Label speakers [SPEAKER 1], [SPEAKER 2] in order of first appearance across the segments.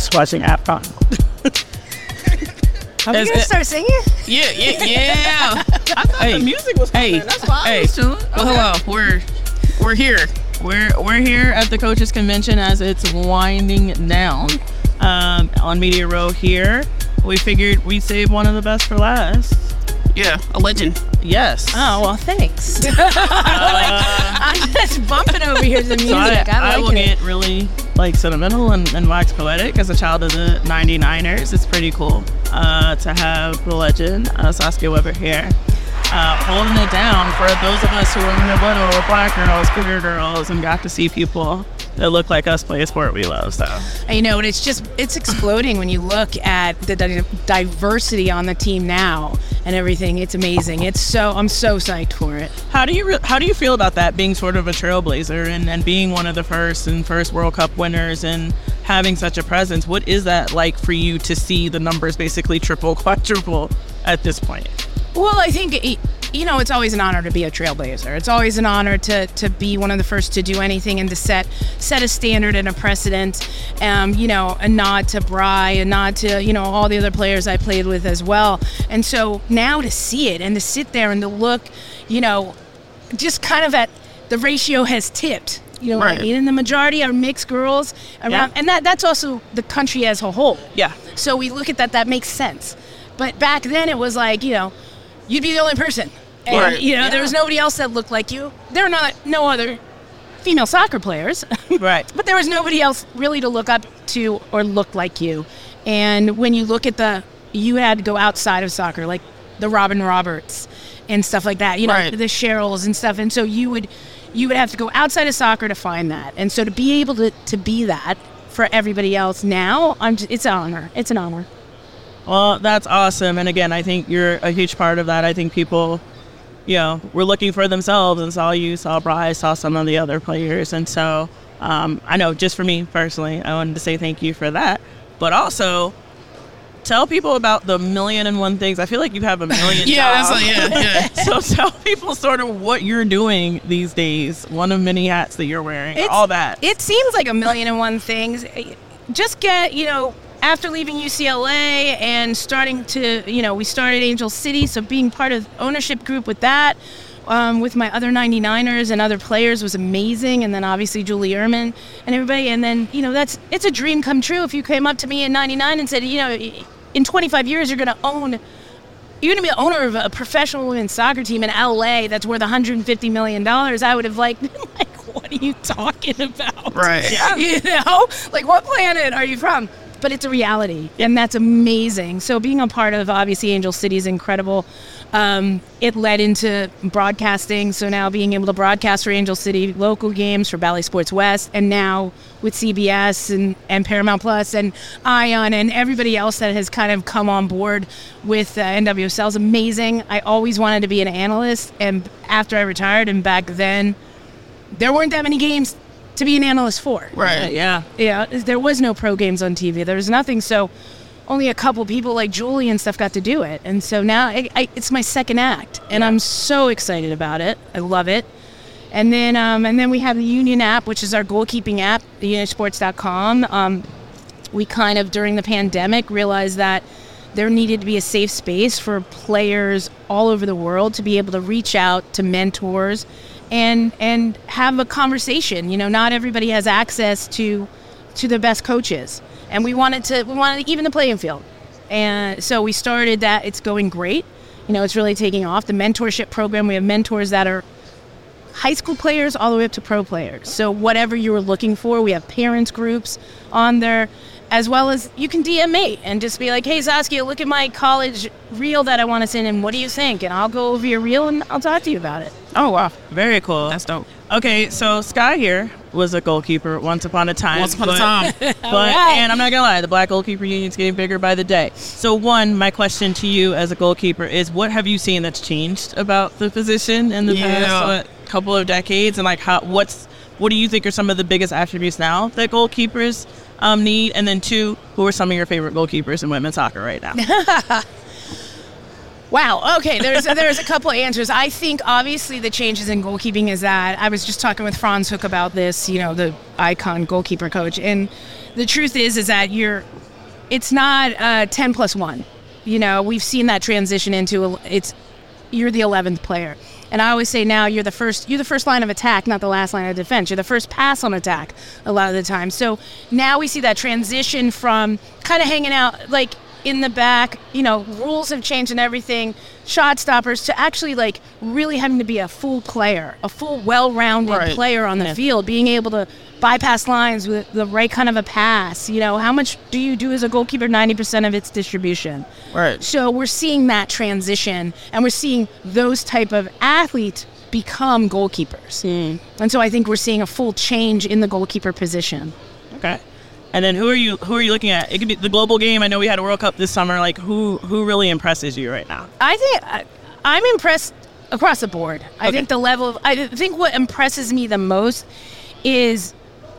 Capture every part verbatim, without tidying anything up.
[SPEAKER 1] just watching AFCON.
[SPEAKER 2] Are we gonna start singing?
[SPEAKER 3] Yeah, yeah, yeah.
[SPEAKER 4] I thought hey, the music was coming.
[SPEAKER 3] Hey,
[SPEAKER 4] That's why I
[SPEAKER 3] hey.
[SPEAKER 4] was chilling. Okay.
[SPEAKER 3] Well, hello. We're we're here. We're we're here at the Coaches Convention as it's winding down um, on Media Row here. We figured we'd save one of the best for last.
[SPEAKER 4] Yeah, a legend.
[SPEAKER 3] Yes.
[SPEAKER 2] Oh, well, thanks. uh, like, I'm just bumping over here to the music.
[SPEAKER 3] So I,
[SPEAKER 2] I,
[SPEAKER 3] I
[SPEAKER 2] like
[SPEAKER 3] will
[SPEAKER 2] it.
[SPEAKER 3] get really like sentimental and, and wax poetic. As a child of the ninety-niners, it's pretty cool uh, to have the legend uh, Saskia Webber here. Uh, holding it down for those of us who are little black girls, queer girls, and got to see people that look like us play a sport we love. So
[SPEAKER 2] you know, and it's just it's exploding when you look at the di- diversity on the team now and everything. It's amazing. It's so I'm so psyched for it.
[SPEAKER 3] How do you re- how do you feel about that, being sort of a trailblazer and, and being one of the first and first World Cup winners and having such a presence? What is that like for you to see the numbers basically triple, quadruple at this point?
[SPEAKER 2] Well, I think, you know, it's always an honor to be a trailblazer. It's always an honor to, to be one of the first to do anything and to set set a standard and a precedent. Um, you know, a nod to Bry, a nod to, you know, all the other players I played with as well. And so now to see it and to sit there and to look, you know, just kind of at the ratio has tipped. You know,
[SPEAKER 3] right.
[SPEAKER 2] I mean, and the majority are mixed girls around,
[SPEAKER 3] yeah.
[SPEAKER 2] and that that's also the country as a whole.
[SPEAKER 3] Yeah.
[SPEAKER 2] So we look at that, that makes sense. But back then it was like, you know, you'd be the only person. And,
[SPEAKER 3] right.
[SPEAKER 2] you know,
[SPEAKER 3] yeah.
[SPEAKER 2] there was nobody else that looked like you. There were not no other female soccer players.
[SPEAKER 3] Right.
[SPEAKER 2] But there was nobody else really to look up to or look like you. And when you look at the, you had to go outside of soccer, like the Robin Roberts and stuff like that, you know,
[SPEAKER 3] right.
[SPEAKER 2] the Cheryls and stuff. And so you would, you would have to go outside of soccer to find that. And so to be able to, to be that for everybody else now, I'm just, it's an honor. It's an honor.
[SPEAKER 3] Well, that's awesome. And again, I think you're a huge part of that. I think people, you know, were looking for themselves and saw you, saw Bryce, saw some of the other players. And so um, I know just for me personally, I wanted to say thank you for that. But also tell people about the million and one things. I feel like you have a million
[SPEAKER 4] yeah,
[SPEAKER 3] jobs.
[SPEAKER 4] that's like, yeah, yeah.
[SPEAKER 3] So tell people sort of what you're doing these days, one of many hats that you're wearing,
[SPEAKER 2] It's,
[SPEAKER 3] all that.
[SPEAKER 2] It seems like a million and one things. Just get, you know, after leaving U C L A and starting to, you know, we started Angel City, so being part of ownership group with that, um, with my other ninety-niners and other players was amazing. And then obviously Julie Ehrman and everybody. And then, you know, that's, it's a dream come true if you came up to me in ninety-nine and said, you know, in twenty-five years, you're going to own, you're going to be the owner of a professional women's soccer team in L A that's worth one hundred fifty million dollars. I would have like, like, what are you talking about?
[SPEAKER 4] Right.
[SPEAKER 3] Yeah.
[SPEAKER 2] You know, like what planet are you from? But it's a reality, and that's amazing. So being a part of, obviously, Angel City is incredible. Um, it led into broadcasting, so now being able to broadcast for Angel City local games, for Bally Sports West, and now with C B S and, and Paramount Plus and Ion and everybody else that has kind of come on board with uh, N W S L is amazing. I always wanted to be an analyst, and after I retired, and back then, there weren't that many games to be an analyst for.
[SPEAKER 4] Right.
[SPEAKER 3] Yeah.
[SPEAKER 2] Yeah, there was no pro games on T V. There was nothing, so only a couple people like Julie and stuff got to do it. And so now I, I, it's my second act, and I'm so excited about it. I love it. And then um, and then we have the Union app, which is our goalkeeping app, the union sports dot com. Um, we kind of, during the pandemic, realized that there needed to be a safe space for players all over the world to be able to reach out to mentors and and have a conversation. You know, not everybody has access to to the best coaches, and we wanted to we wanted to even the playing field. And so we started that. It's going great. You know, it's really taking off. The mentorship program, we have mentors that are high school players all the way up to pro players. So whatever you were looking for, we have parents groups on there, as well as you can D M me and just be like, hey, Saskia, look at my college reel that I want to send in. What do you think? And I'll go over your reel and I'll talk to you about it.
[SPEAKER 3] Oh, wow. Very cool.
[SPEAKER 4] That's dope.
[SPEAKER 3] Okay, so Sky here was a goalkeeper once upon a time.
[SPEAKER 4] Once upon
[SPEAKER 3] but,
[SPEAKER 4] a time.
[SPEAKER 3] But,
[SPEAKER 2] right.
[SPEAKER 3] And I'm not going to lie, the Black Goalkeeper Union's getting bigger by the day. So one, my question to you as a goalkeeper is, what have you seen that's changed about the position in the
[SPEAKER 4] Yeah.
[SPEAKER 3] past what, couple of decades? And like, how, what's, what do you think are some of the biggest attributes now that goalkeepers um, need? And then two, who are some of your favorite goalkeepers in women's soccer right now?
[SPEAKER 2] Wow. Okay. There's there's a couple of answers. I think obviously the changes in goalkeeping is that I was just talking with Franz Hook about this. You know, the icon goalkeeper coach, and the truth is is that you're, it's not uh, ten plus one. You know, we've seen that transition into a, it's you're the eleventh player, and I always say now you're the first you're the first line of attack, not the last line of defense. You're the first pass on attack a lot of the time. So now we see that transition from kind of hanging out like in the back, you know, rules have changed and everything, shot stoppers, to actually like really having to be a full player, a full well-rounded
[SPEAKER 3] right.
[SPEAKER 2] player on the
[SPEAKER 3] yeah.
[SPEAKER 2] field, being able to bypass lines with the right kind of a pass. You know, how much do you do as a goalkeeper? ninety percent of its distribution.
[SPEAKER 3] Right.
[SPEAKER 2] So we're seeing that transition, and we're seeing those type of athletes become goalkeepers.
[SPEAKER 3] Mm.
[SPEAKER 2] And so I think we're seeing a full change in the goalkeeper position.
[SPEAKER 3] Okay. And then who are you who are you looking at? It could be the global game. I know we had a World Cup this summer. Like, who who really impresses you right now?
[SPEAKER 2] I think I, I'm impressed across the board. I
[SPEAKER 3] Okay.
[SPEAKER 2] think the level of, I think what impresses me the most is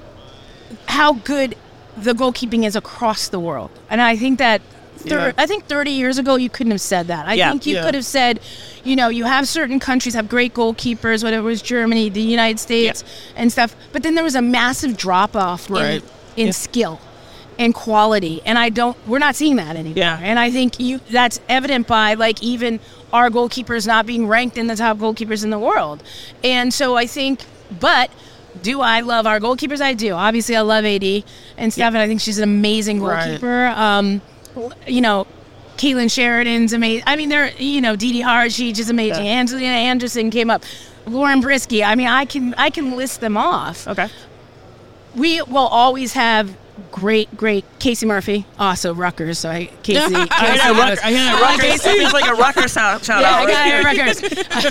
[SPEAKER 2] how good the goalkeeping is across the world. And I think that thir-
[SPEAKER 3] Yeah.
[SPEAKER 2] I think thirty years ago you couldn't have said that. I
[SPEAKER 3] Yeah,
[SPEAKER 2] think you
[SPEAKER 3] yeah.
[SPEAKER 2] could have said, you know, you have certain countries have great goalkeepers, whether it was Germany, the United States, and stuff. But then there was a massive drop off
[SPEAKER 3] Right.
[SPEAKER 2] in, in
[SPEAKER 3] Yeah.
[SPEAKER 2] skill and quality, and I don't. We're not seeing that anymore.
[SPEAKER 3] Yeah.
[SPEAKER 2] And I think you that's evident by like even our goalkeepers not being ranked in the top goalkeepers in the world. And so I think, but do I love our goalkeepers? I do. Obviously, I love A D and stuff, and I think she's an amazing
[SPEAKER 3] Right.
[SPEAKER 2] goalkeeper. Um, you know, Caitlin Sheridan's amazing. I mean, they're, you know, Dee Dee Harji just amazing.
[SPEAKER 3] Yeah.
[SPEAKER 2] Angelina Anderson came up. Lauren Brisky. I mean, I can I can list them off.
[SPEAKER 3] Okay.
[SPEAKER 2] We will always have great, great Casey Murphy, also Rutgers. So I, Casey. Casey
[SPEAKER 3] I hear that Ruck- I hear that
[SPEAKER 2] I like
[SPEAKER 3] Rutgers.
[SPEAKER 2] Casey.
[SPEAKER 3] It's like a Rutgers shout, shout
[SPEAKER 2] Yeah,
[SPEAKER 3] out.
[SPEAKER 2] I
[SPEAKER 3] right?
[SPEAKER 2] got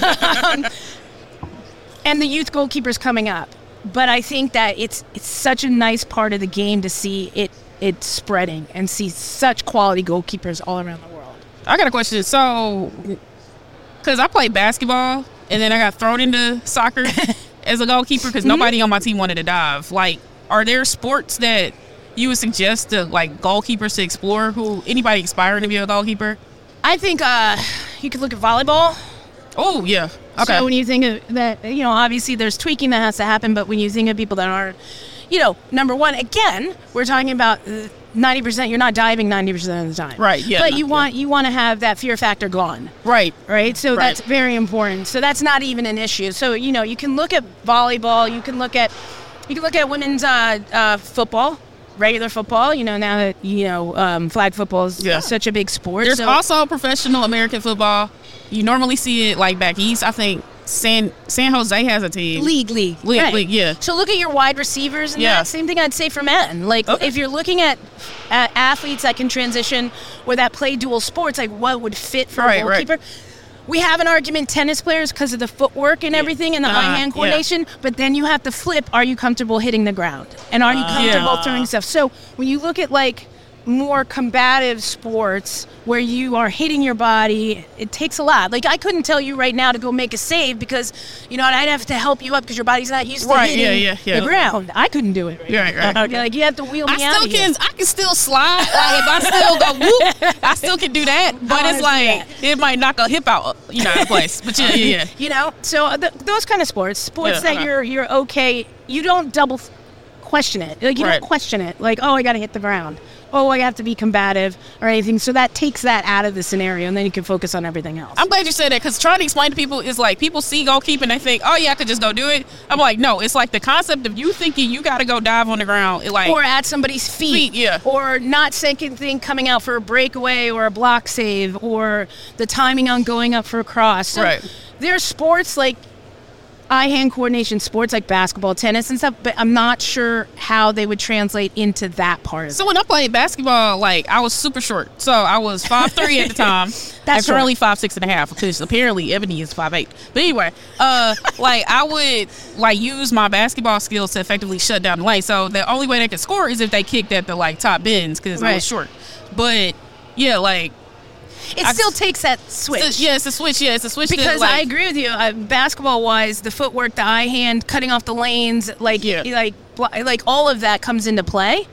[SPEAKER 2] it, Rutgers. um, and the youth goalkeepers coming up. But I think that it's it's such a nice part of the game to see it it spreading and see such quality goalkeepers all around the world.
[SPEAKER 1] I got a question. So, because I played basketball and then I got thrown into soccer as a goalkeeper because
[SPEAKER 2] Mm-hmm.
[SPEAKER 1] nobody on my team wanted to dive. Like, are there sports that you would suggest to like goalkeepers to explore? Who anybody aspiring to be a goalkeeper?
[SPEAKER 2] I think uh, you could look at volleyball.
[SPEAKER 1] Oh yeah. Okay.
[SPEAKER 2] So when you think of that, you know, obviously there's tweaking that has to happen, but when you think of people that are, you know, number one, again, we're talking about uh, ninety percent, you're not diving ninety percent of the time.
[SPEAKER 1] Right, yeah,
[SPEAKER 2] But
[SPEAKER 1] no,
[SPEAKER 2] you want you want to have that fear factor gone.
[SPEAKER 1] right.
[SPEAKER 2] Right? So
[SPEAKER 1] Right.
[SPEAKER 2] that's very important. So that's not even an issue. So, you know, you can look at volleyball, you can look at you can look at women's uh, uh, football, regular football, you know, now that, you know, um, flag football is
[SPEAKER 1] Yeah.
[SPEAKER 2] such a big sport.
[SPEAKER 1] There's
[SPEAKER 2] so,
[SPEAKER 1] also professional American football. You normally see it like back east. I think San San Jose has a team.
[SPEAKER 2] League, league.
[SPEAKER 1] League,
[SPEAKER 2] right.
[SPEAKER 1] league, yeah.
[SPEAKER 2] So look at your wide receivers and
[SPEAKER 1] Yeah.
[SPEAKER 2] that. Same thing I'd say for men. Like,
[SPEAKER 1] Okay.
[SPEAKER 2] if you're looking at, at athletes that can transition or that play dual sports, like what would fit for
[SPEAKER 1] Right,
[SPEAKER 2] a
[SPEAKER 1] right.
[SPEAKER 2] goalkeeper? We have an argument, tennis players, because of the footwork and everything and the
[SPEAKER 1] Uh,
[SPEAKER 2] eye-hand
[SPEAKER 1] yeah.
[SPEAKER 2] coordination, but then you have to flip, are you comfortable hitting the ground? And are you comfortable
[SPEAKER 3] Yeah.
[SPEAKER 2] throwing stuff? So when you look at, like, more combative sports where you are hitting your body, it takes a lot. Like, I couldn't tell you right now to go make a save because, you know, I'd have to help you up because your body's not used to
[SPEAKER 1] Right,
[SPEAKER 2] hitting
[SPEAKER 1] yeah, yeah, yeah.
[SPEAKER 2] the ground. I couldn't do it right
[SPEAKER 1] Right,
[SPEAKER 2] now.
[SPEAKER 1] right.
[SPEAKER 2] You're like, you have to wheel me
[SPEAKER 1] I
[SPEAKER 2] out
[SPEAKER 1] still
[SPEAKER 2] of here.
[SPEAKER 1] can. I can still slide. Like, if I still go whoop, I still can do that. But
[SPEAKER 2] I
[SPEAKER 1] it's like it might knock a hip out, you know, out of place. But yeah, yeah, yeah.
[SPEAKER 2] You know, so th- those kind of sports, sports
[SPEAKER 1] Yeah,
[SPEAKER 2] that
[SPEAKER 1] okay.
[SPEAKER 2] you're you're okay, you don't double f- question it. Like, you
[SPEAKER 1] Right.
[SPEAKER 2] don't question it. Like, oh, I got to hit the ground. Oh, I have to be combative or anything. So that takes that out of the scenario, and then you can focus on everything else.
[SPEAKER 1] I'm glad you said that because trying to explain to people is like people see goalkeeping, they think, oh yeah, I could just go do it. I'm like, no, it's like the concept of you thinking you got to go dive on the ground. It like
[SPEAKER 2] or at somebody's feet,
[SPEAKER 1] Feet, yeah.
[SPEAKER 2] or not second thing coming out for a breakaway or a block save, or the timing on going up for a cross. So
[SPEAKER 1] Right.
[SPEAKER 2] there's sports like eye-hand coordination, sports like basketball, tennis, and stuff, but I'm not sure how they would translate into that part of
[SPEAKER 1] So when I played basketball, like I was super short. So I was five three at the time.
[SPEAKER 2] That's
[SPEAKER 1] I'm currently
[SPEAKER 2] short.
[SPEAKER 1] five six and a half because apparently Ebony is five eight. But anyway, uh, like I would like use my basketball skills to effectively shut down the lane. So the only way they could score is if they kicked at the like top bins because I
[SPEAKER 2] Right.
[SPEAKER 1] was short. But yeah, like
[SPEAKER 2] it. It
[SPEAKER 1] I-
[SPEAKER 2] still takes that switch.
[SPEAKER 1] it's- yeah, it's a switch. Yeah, it's a switch. to,
[SPEAKER 2] Because
[SPEAKER 1] like,
[SPEAKER 2] I agree with you. Uh, basketball-wise, the footwork, the eye hand, cutting off the lanes, like
[SPEAKER 1] Yeah.
[SPEAKER 2] like bl- like all of that comes into play.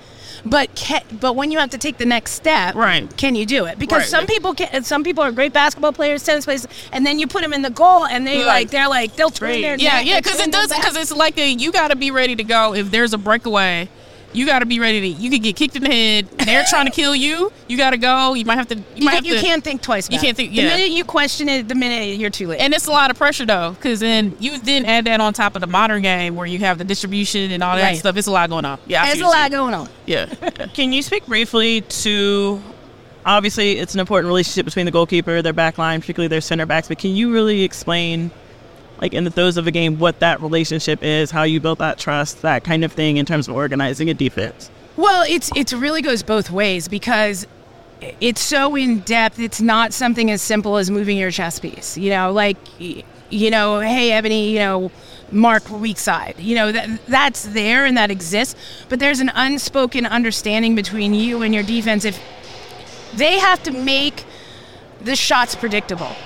[SPEAKER 2] but can, but when you have to take the next step,
[SPEAKER 1] Right.
[SPEAKER 2] can you do it? Because
[SPEAKER 1] Right.
[SPEAKER 2] some people can. Some people are great basketball players, tennis players, and then you put them in the goal, and they
[SPEAKER 1] You're
[SPEAKER 2] like
[SPEAKER 1] like,
[SPEAKER 2] they're like they'll turn
[SPEAKER 3] great.
[SPEAKER 2] their
[SPEAKER 1] Yeah,
[SPEAKER 2] neck,
[SPEAKER 1] yeah,
[SPEAKER 2] they'll
[SPEAKER 1] because
[SPEAKER 2] turn
[SPEAKER 1] it
[SPEAKER 2] their
[SPEAKER 1] does,
[SPEAKER 2] back.
[SPEAKER 1] because it's like a, you got to be ready to go. If there's a breakaway, you got to be ready to, you could get kicked in the head. They're trying to kill you. You got to go. You might have to, you,
[SPEAKER 2] You,
[SPEAKER 1] might
[SPEAKER 2] can't,
[SPEAKER 1] have
[SPEAKER 2] you
[SPEAKER 1] to,
[SPEAKER 2] can't think twice.
[SPEAKER 1] you
[SPEAKER 2] About
[SPEAKER 1] can't
[SPEAKER 2] it.
[SPEAKER 1] think-
[SPEAKER 2] The
[SPEAKER 1] yeah.
[SPEAKER 2] minute you question it, the minute you're too late.
[SPEAKER 1] And it's a lot of pressure though, because then you then add that on top of the modern game where you have the distribution and all that
[SPEAKER 2] Right.
[SPEAKER 1] stuff. It's a lot going on. Yeah, I
[SPEAKER 2] There's
[SPEAKER 1] see
[SPEAKER 2] a
[SPEAKER 1] what
[SPEAKER 2] lot
[SPEAKER 1] you're
[SPEAKER 2] going on.
[SPEAKER 1] saying. Yeah.
[SPEAKER 3] Can you speak briefly to, obviously it's an important relationship between the goalkeeper, their back line, particularly their center backs, but can you really explain, like in the throes of a game, what that relationship is, how you built that trust, that kind of thing in terms of organizing a defense?
[SPEAKER 2] Well, it's it really goes both ways because it's so in depth. It's not something as simple as moving your chess piece. You know, like y- you know, hey Ebony, you know, mark weak side. You know that that's there and that exists. But there's an unspoken understanding between you and your defense. If they have to make the shots predictable,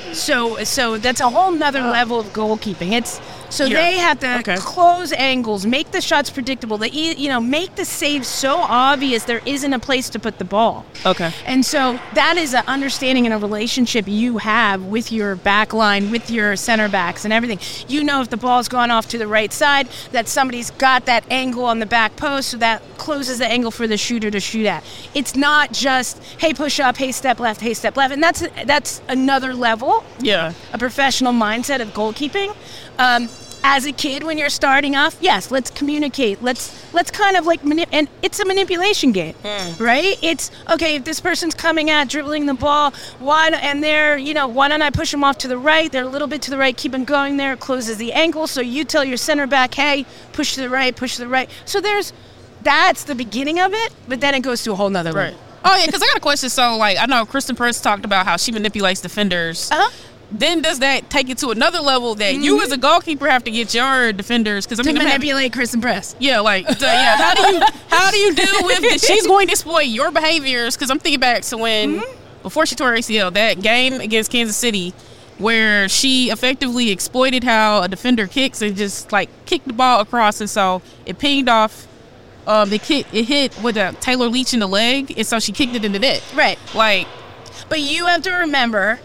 [SPEAKER 2] so so that's a whole nother level of goalkeeping. It's so
[SPEAKER 3] Yeah.
[SPEAKER 2] they have to
[SPEAKER 3] Okay.
[SPEAKER 2] close angles, make the shots predictable. They e- you know make the save so obvious there isn't a place to put the ball.
[SPEAKER 3] Okay.
[SPEAKER 2] And so that is an understanding and a relationship you have with your back line, with your center backs and everything. You know if the ball's gone off to the right side, that somebody's got that angle on the back post, so that closes the angle for the shooter to shoot at. It's not just, hey, push up, hey, step left, hey, step left. And that's that's another level,
[SPEAKER 1] Yeah.
[SPEAKER 2] a professional mindset of goalkeeping. Um, as a kid, when you're starting off, yes, let's communicate. Let's let's kind of like manip- and it's a manipulation game, right? It's okay if this person's coming at dribbling the ball, why don't- and they're you know why don't I push them off to the right? They're a little bit to the right, keep them going there. It closes the ankle, so you tell your center back, hey, push to the right, push to the right. So there's that's the beginning of it, but then it goes to a whole nother
[SPEAKER 1] Right.
[SPEAKER 2] level.
[SPEAKER 1] Oh yeah, because I got a question. So like, I know Kristen Press talked about how she manipulates defenders.
[SPEAKER 2] Uh-huh.
[SPEAKER 1] Then does that take it to another level that you as a goalkeeper have to get your defenders? Because I
[SPEAKER 2] To
[SPEAKER 1] mean, I'm having-
[SPEAKER 2] manipulate Kristen Press.
[SPEAKER 1] yeah, like so, yeah. How do you how do you deal with that she's going to exploit your behaviors? Because I'm thinking back to when before she tore her A C L, that game against Kansas City, where she effectively exploited how a defender kicks and just like kicked the ball across, and so it pinged off. Um, the kick it hit with a Taylor Leach in the leg, and so she kicked it in the net.
[SPEAKER 2] Right.
[SPEAKER 1] Like,
[SPEAKER 2] But you have to remember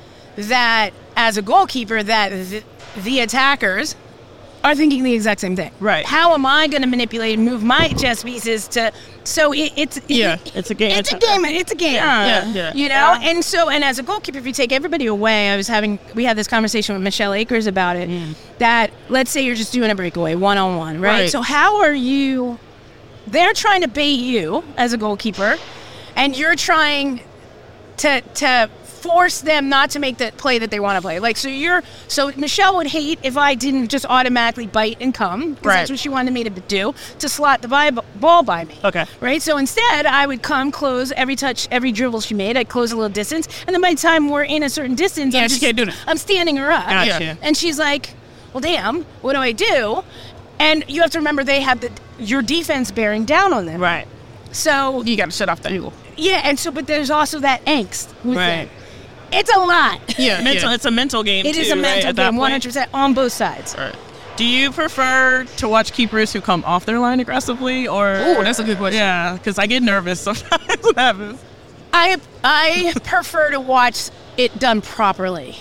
[SPEAKER 2] that as a goalkeeper, that the, the attackers are thinking the exact same thing.
[SPEAKER 3] Right.
[SPEAKER 2] How am I going to manipulate and move my chess pieces to? So it, it's
[SPEAKER 1] Yeah,
[SPEAKER 3] it's a game.
[SPEAKER 2] It's a game. It's a game.
[SPEAKER 3] Yeah.
[SPEAKER 1] yeah, yeah.
[SPEAKER 2] You know, and so, and as a goalkeeper, if you take everybody away, I was having, we had this conversation with Michelle Akers about it, that let's say you're just doing a breakaway one-on-one, right?
[SPEAKER 1] Right.
[SPEAKER 2] So how are you, they're trying to bait you as a goalkeeper, and you're trying to, to force them not to make the play that they want to play. Like, so you're, so Michelle would hate if I didn't just automatically bite and come, because
[SPEAKER 1] Right.
[SPEAKER 2] that's what she wanted me to do, to slot the by, ball by me.
[SPEAKER 3] Okay.
[SPEAKER 2] Right? So instead, I would come, close every touch, every dribble she made. I'd close a little distance. And then by the time we're in a certain distance,
[SPEAKER 1] Yeah,
[SPEAKER 2] I'm
[SPEAKER 1] she
[SPEAKER 2] just,
[SPEAKER 1] can't do that.
[SPEAKER 2] I'm standing her up.
[SPEAKER 3] Gotcha.
[SPEAKER 1] Yeah.
[SPEAKER 2] And she's like, well, damn, what do I do? And you have to remember they have the your defense bearing down on them.
[SPEAKER 3] Right.
[SPEAKER 2] So,
[SPEAKER 1] you got to shut off the angle.
[SPEAKER 2] yeah, and so, but there's also that angst with
[SPEAKER 3] Right.
[SPEAKER 2] it. It's a lot.
[SPEAKER 1] Yeah,
[SPEAKER 3] Mental,
[SPEAKER 1] yeah.
[SPEAKER 3] It's a mental game,
[SPEAKER 2] It
[SPEAKER 3] too,
[SPEAKER 2] is a
[SPEAKER 3] right,
[SPEAKER 2] mental
[SPEAKER 3] at that
[SPEAKER 2] game,
[SPEAKER 3] point?
[SPEAKER 2] one hundred percent on both sides.
[SPEAKER 1] All right.
[SPEAKER 3] Do you prefer to watch keepers who come off their line aggressively, or?
[SPEAKER 1] Ooh, that's a good question.
[SPEAKER 3] Yeah, because I get nervous sometimes. What happens?
[SPEAKER 2] I I prefer to watch it done properly.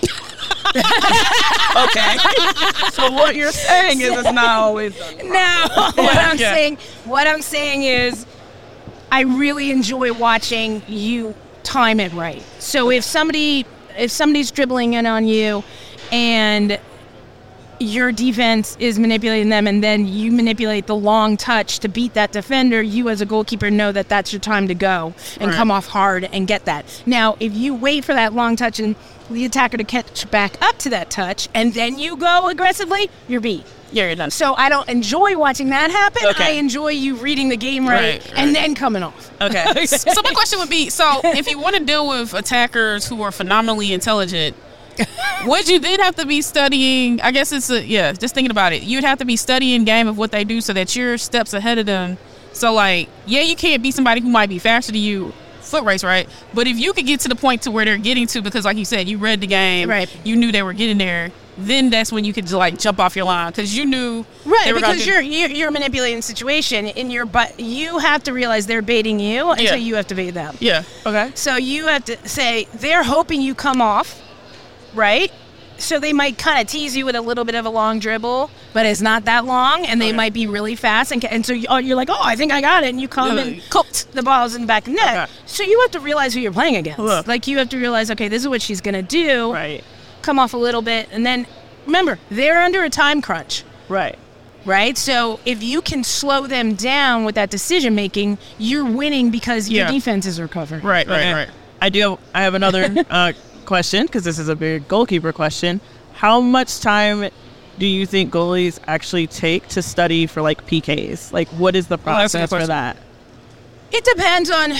[SPEAKER 3] Okay. So what you're saying is it's not always done.
[SPEAKER 2] No, what I'm
[SPEAKER 3] Yeah.
[SPEAKER 2] saying, what I'm saying is, I really enjoy watching you time it right. So if somebody, if somebody's dribbling in on you, and your defense is manipulating them, and then you manipulate the long touch to beat that defender, you as a goalkeeper know that that's your time to go and
[SPEAKER 1] Right.
[SPEAKER 2] come off hard and get that. Now, if you wait for that long touch and the attacker to catch back up to that touch, and then you go aggressively, you're beat.
[SPEAKER 1] Yeah, you're done.
[SPEAKER 2] So I don't enjoy watching that happen.
[SPEAKER 3] Okay.
[SPEAKER 2] I enjoy you reading the game right,
[SPEAKER 1] Right, right.
[SPEAKER 2] and then coming off.
[SPEAKER 3] Okay.
[SPEAKER 1] So my question would be: so if you want to deal with attackers who are phenomenally intelligent, would you then have to be studying? I guess it's a yeah. Just thinking about it, you'd have to be studying game of what they do so that you're steps ahead of them. So like, yeah, you can't be somebody who might be faster than you. Foot race, right? But if you could get to the point to where they're getting to, because like you said, you read the game,
[SPEAKER 2] Right.
[SPEAKER 1] you knew they were getting there, then that's when you could like jump off your line because you knew
[SPEAKER 2] Right,
[SPEAKER 1] they were gonna
[SPEAKER 2] because
[SPEAKER 1] do-
[SPEAKER 2] you're, you're you're manipulating the situation in your but you have to realize they're baiting you until
[SPEAKER 1] Yeah.
[SPEAKER 2] you have to bait them.
[SPEAKER 1] Yeah.
[SPEAKER 3] Okay.
[SPEAKER 2] So you have to say they're hoping you come off, right? So they might kind of tease you with a little bit of a long dribble, but it's not that long, and they
[SPEAKER 1] Okay.
[SPEAKER 2] might be really fast, and, and so you- oh, you're like, oh, I think I got it, and you come
[SPEAKER 1] Yeah,
[SPEAKER 2] and
[SPEAKER 1] cooked.
[SPEAKER 2] the ball's in the back of the net.
[SPEAKER 3] Okay.
[SPEAKER 2] So you have to realize who you're playing against.
[SPEAKER 3] Ugh.
[SPEAKER 2] Like you have to realize, okay, this is what she's gonna do.
[SPEAKER 3] Right.
[SPEAKER 2] Come off a little bit, and then remember they're under a time crunch.
[SPEAKER 3] Right.
[SPEAKER 2] Right, so if you can slow them down with that decision making, you're winning because your
[SPEAKER 1] Yeah.
[SPEAKER 2] defenses are covered.
[SPEAKER 1] Right, right,
[SPEAKER 3] Okay.
[SPEAKER 1] right.
[SPEAKER 3] I do. Have, I have another uh, question because this is a big goalkeeper question. How much time do you think goalies actually take to study for like P Ks? Like, what is the
[SPEAKER 1] Oh, that's a good
[SPEAKER 3] process for
[SPEAKER 1] question.
[SPEAKER 3] that?
[SPEAKER 2] It depends on.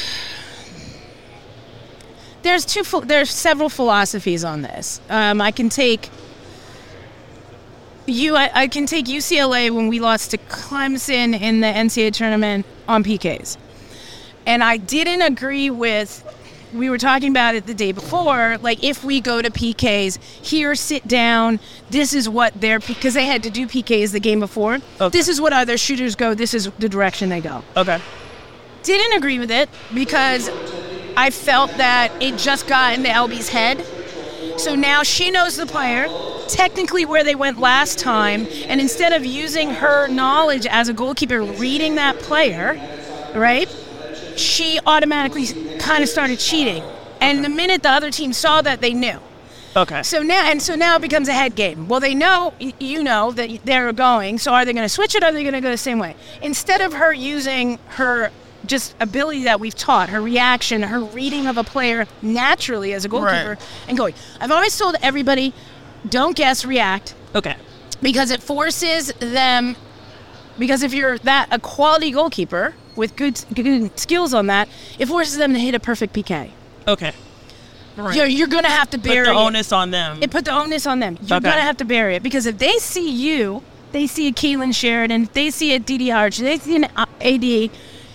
[SPEAKER 2] There's two. phi- There's several philosophies on this. Um, I can take. You, I, I can take U C L A when we lost to Clemson in the N C A A tournament on P Ks, and I didn't agree with. We were talking about it the day before. Like, if we go to P Ks, here, sit down. This is what they're because they had to do P Ks the game before.
[SPEAKER 3] Okay.
[SPEAKER 2] This is what other shooters go. This is the direction they go.
[SPEAKER 3] Okay.
[SPEAKER 2] Didn't agree with it because I felt that it just got into L B's head. So now she knows the player, technically where they went last time, and instead of using her knowledge as a goalkeeper reading that player, right, she automatically kind of started cheating. And the minute the other team saw that, they knew.
[SPEAKER 3] Okay.
[SPEAKER 2] So now, and so now it becomes a head game. Well, they know, y- you know, that they're going. So are they going to switch it? Or are they going to go the same way? Instead of her using her just ability that we've taught, her reaction, her reading of a player naturally as a goalkeeper,
[SPEAKER 1] Right.
[SPEAKER 2] and going. I've always told everybody, don't guess, react,
[SPEAKER 3] Okay.
[SPEAKER 2] because it forces them. Because if you're that a quality goalkeeper with good good skills on that, it forces them to hit a perfect P K.
[SPEAKER 3] Okay.
[SPEAKER 1] Right.
[SPEAKER 2] You're, you're going to have to
[SPEAKER 3] Put
[SPEAKER 2] bury
[SPEAKER 3] the
[SPEAKER 2] it.
[SPEAKER 3] onus on them.
[SPEAKER 2] It put the onus on them. You're
[SPEAKER 3] Okay.
[SPEAKER 2] gonna have to bury it because if they see you, they see a Caitlin Sheridan, if they see a D D Arch, they see an A D.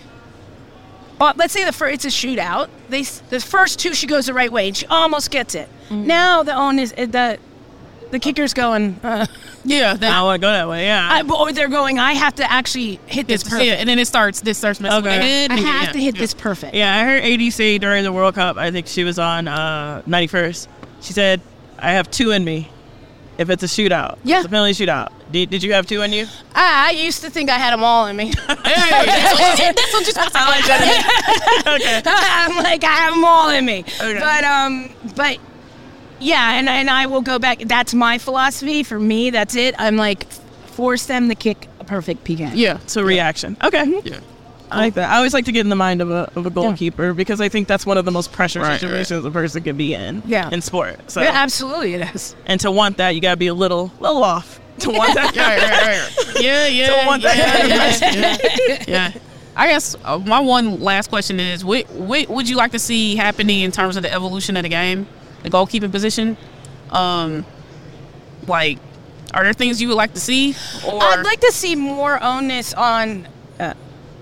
[SPEAKER 2] Well, let's say the first, it's a shootout. They s- the first two she goes the right way and she almost gets it.
[SPEAKER 3] Mm-hmm.
[SPEAKER 2] Now the onus uh, the the kicker's going. Uh,
[SPEAKER 1] Yeah. That,
[SPEAKER 3] I want to go that way. Yeah.
[SPEAKER 2] I, or they're going. I have to actually hit this
[SPEAKER 1] it's,
[SPEAKER 2] perfect.
[SPEAKER 1] yeah, and then it starts. This starts messing with
[SPEAKER 3] Okay.
[SPEAKER 1] the head.
[SPEAKER 2] I
[SPEAKER 1] and
[SPEAKER 2] have
[SPEAKER 1] yeah,
[SPEAKER 2] to hit
[SPEAKER 1] yeah.
[SPEAKER 2] this perfect.
[SPEAKER 3] Yeah, I heard A D say during the World Cup, I think she was on uh, ninety-first. She said, I have two in me if it's a shootout.
[SPEAKER 2] Yeah.
[SPEAKER 3] It's a penalty shootout. Did, did you have two in you?
[SPEAKER 2] I, I used to think I had them all in me.
[SPEAKER 1] Hey, that's what you- that's what you're supposed to
[SPEAKER 3] I like that. Okay.
[SPEAKER 2] I'm like, I have them all in me.
[SPEAKER 3] Okay.
[SPEAKER 2] But um, but yeah, and and I will go back. That's my philosophy. For me, that's it. I'm like, force them to kick a perfect P K.
[SPEAKER 1] Yeah.
[SPEAKER 3] So reaction. Okay.
[SPEAKER 1] Yeah.
[SPEAKER 3] I like that. I always like to get in the mind of a of a goalkeeper because I think that's one of the most pressure
[SPEAKER 1] Right,
[SPEAKER 3] situations a person can be in.
[SPEAKER 2] Yeah.
[SPEAKER 3] In sport. So
[SPEAKER 2] Yeah, absolutely, it is.
[SPEAKER 3] and to want that, you gotta be a little little off. To want that.
[SPEAKER 1] Yeah, right, right. yeah, yeah,
[SPEAKER 3] Don't want
[SPEAKER 1] yeah,
[SPEAKER 3] that.
[SPEAKER 1] yeah, yeah, yeah. I guess uh, my one last question is: what, what would you like to see happening in terms of the evolution of the game, the goalkeeping position? Um, like, are there things you would like to see? Or
[SPEAKER 2] I'd like to see more onus on uh,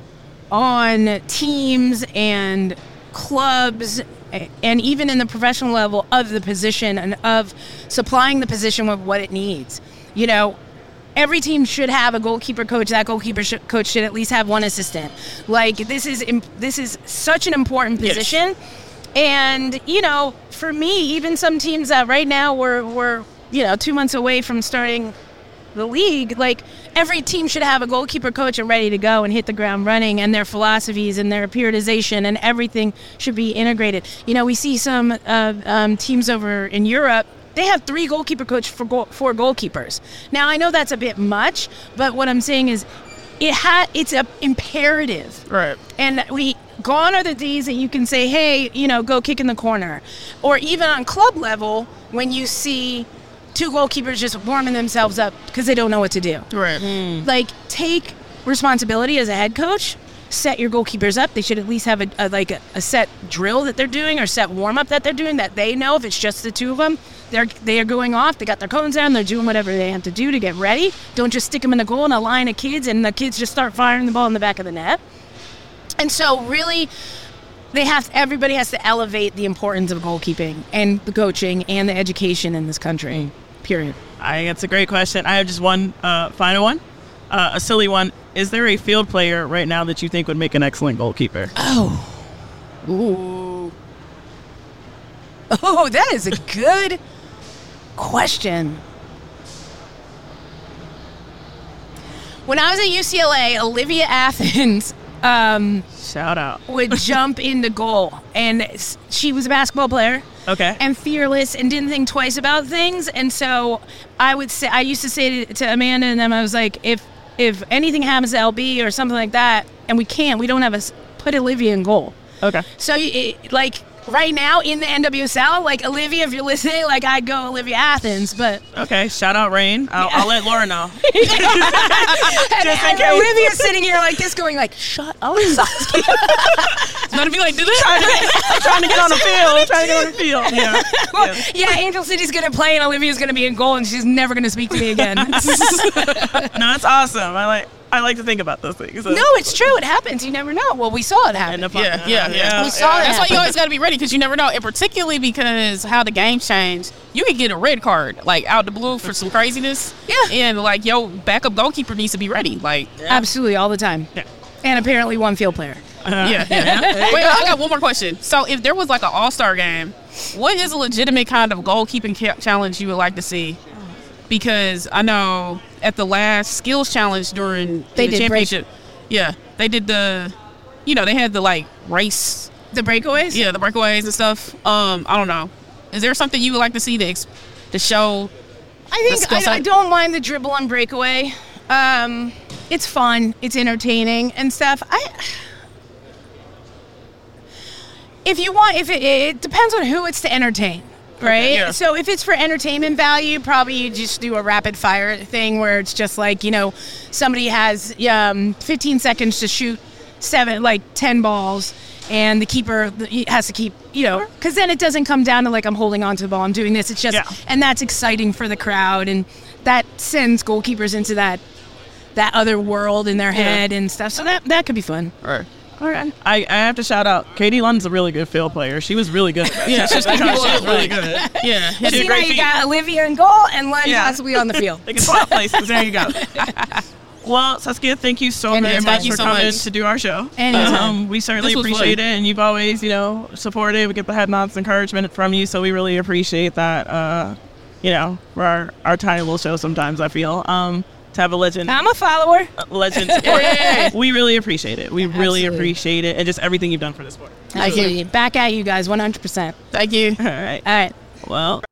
[SPEAKER 2] on teams and clubs, a- and even in the professional level of the position and of supplying the position with what it needs. You know, every team should have a goalkeeper coach. That goalkeeper sh- coach should at least have one assistant. Like this is im- this is such an important
[SPEAKER 1] Yes.
[SPEAKER 2] position. And you know, for me, even some teams that right now we're we're you know two months away from starting the league, like every team should have a goalkeeper coach and ready to go and hit the ground running, and their philosophies and their periodization and everything should be integrated. You know, we see some uh, um, teams over in Europe. They have three goalkeeper coach for goal, four goalkeepers. Now I know that's a bit much, but what I'm saying is, it ha- it's a imperative.
[SPEAKER 1] right?
[SPEAKER 2] And we gone are the days that you can say, hey, you know, go kick in the corner. Or even on club level, when you see two goalkeepers just warming themselves up because they don't know what to do.
[SPEAKER 1] Right.
[SPEAKER 2] Like, take responsibility as a head coach. Set your goalkeepers up. They should at least have a, a like a, a set drill that they're doing or set warm up that they're doing that they know if it's just the two of them. They're they are going off. They got their cones down. They're doing whatever they have to do to get ready. Don't just stick them in the goal in a line of kids and the kids just start firing the ball in the back of the net. And so really, they have everybody has to elevate the importance of goalkeeping and the coaching and the education in this country. Period.
[SPEAKER 3] I think that's a great question. I have just one uh, final one. Uh, a silly one. Is there a field player right now that you think would make an excellent goalkeeper?
[SPEAKER 2] Oh. Ooh. Oh, that is a good question. When I was at U C L A, Olivia Athens um,
[SPEAKER 3] Shout out.
[SPEAKER 2] would jump into goal. And s- she was a basketball player.
[SPEAKER 3] Okay.
[SPEAKER 2] And fearless and didn't think twice about things. And so I would say, I used to say to, to Amanda and them, I was like, if if anything happens to L B or something like that, and we can't, we don't have a, s- put Olivia in goal.
[SPEAKER 3] Okay.
[SPEAKER 2] So, it, like, right now in the N W S L, like, Olivia, if you're listening, like, I'd go Olivia Athens, but...
[SPEAKER 3] Okay. Shout out Rain. I'll, I'll let Laura know.
[SPEAKER 2] and, and Olivia's sitting here like this going like, shut up, Saskia.
[SPEAKER 1] It's gonna be like, do this.
[SPEAKER 3] I'm trying to get on the field. I'm trying to get on the field. Yeah.
[SPEAKER 2] Well, yeah, Angel City's going to play and Olivia's going to be in goal and she's never going to speak to me again.
[SPEAKER 3] No, it's awesome. I like I like to think about those things. So.
[SPEAKER 2] No, it's true. It happens. You never know. Well, we saw it happen.
[SPEAKER 3] And the
[SPEAKER 1] Yeah, yeah, yeah.
[SPEAKER 2] We saw that
[SPEAKER 1] That's why you
[SPEAKER 2] happen.
[SPEAKER 1] always got to be ready because you never know, and particularly because how the game changed, you could get a red card like out the blue for some craziness.
[SPEAKER 2] Yeah.
[SPEAKER 1] and like your backup goalkeeper needs to be ready. Like,
[SPEAKER 2] Absolutely, all the time.
[SPEAKER 3] Yeah.
[SPEAKER 2] And apparently one field player.
[SPEAKER 1] yeah, yeah. Wait, I got one more question. So, if there was like an all star game, what is a legitimate kind of goalkeeping ca- challenge you would like to see? Because I know at the last skills challenge during
[SPEAKER 2] They
[SPEAKER 1] the
[SPEAKER 2] did break-
[SPEAKER 1] championship, yeah, they did the, you know, they had the like race.
[SPEAKER 2] The breakaways?
[SPEAKER 1] Yeah, the breakaways and stuff. Um, I don't know. Is there something you would like to see to ex- to show?
[SPEAKER 2] I
[SPEAKER 1] The skill
[SPEAKER 2] think I, I
[SPEAKER 1] set?
[SPEAKER 2] don't mind the dribble and breakaway. Um, it's fun. It's entertaining and stuff. I. If you want, if it, it depends on who it's to entertain, right?
[SPEAKER 1] yeah.
[SPEAKER 2] So if it's for entertainment value, probably you just do a rapid fire thing where it's just like, you know, somebody has um, fifteen seconds to shoot seven, like ten balls, and the keeper has to keep, you know, because then it doesn't come down to like I'm holding on to the ball, I'm doing this. It's just,
[SPEAKER 3] Yeah.
[SPEAKER 2] and that's exciting for the crowd, and that sends goalkeepers into that that other world in their head and stuff. So that that could be fun.
[SPEAKER 1] Right.
[SPEAKER 3] All right. I, I have to shout out Katie Lund's a really good field player. She was really good.
[SPEAKER 1] Yeah, she's
[SPEAKER 3] she was
[SPEAKER 1] good.
[SPEAKER 3] really good.
[SPEAKER 1] Yeah.
[SPEAKER 2] Well,
[SPEAKER 3] She
[SPEAKER 2] see
[SPEAKER 3] did
[SPEAKER 2] now
[SPEAKER 3] great
[SPEAKER 2] you
[SPEAKER 3] feat.
[SPEAKER 2] got Olivia in goal and Len
[SPEAKER 3] Yeah.
[SPEAKER 2] possibly on the field.
[SPEAKER 3] They can swap places. There you go. Well, Saskia, thank you so
[SPEAKER 2] Anytime.
[SPEAKER 3] very
[SPEAKER 2] Thank
[SPEAKER 3] much
[SPEAKER 1] you
[SPEAKER 3] for
[SPEAKER 1] so
[SPEAKER 3] coming
[SPEAKER 1] much.
[SPEAKER 3] to do our show.
[SPEAKER 2] Anytime.
[SPEAKER 3] Um, we certainly
[SPEAKER 1] This was
[SPEAKER 3] appreciate
[SPEAKER 1] fun.
[SPEAKER 3] it, and you've always, you know, supported. We get the head nods, encouragement from you, so we really appreciate that. Uh, you know, for our, our tiny little show, sometimes I feel um, to have a legend.
[SPEAKER 2] I'm a follower.
[SPEAKER 3] a legend support.
[SPEAKER 1] Yeah.
[SPEAKER 3] We really appreciate it. We really
[SPEAKER 2] Absolutely.
[SPEAKER 3] appreciate it, and just everything you've done for the sport.
[SPEAKER 2] Absolutely. Back at you guys, one hundred percent.
[SPEAKER 1] Thank you.
[SPEAKER 3] All right.
[SPEAKER 2] All right.
[SPEAKER 3] Well.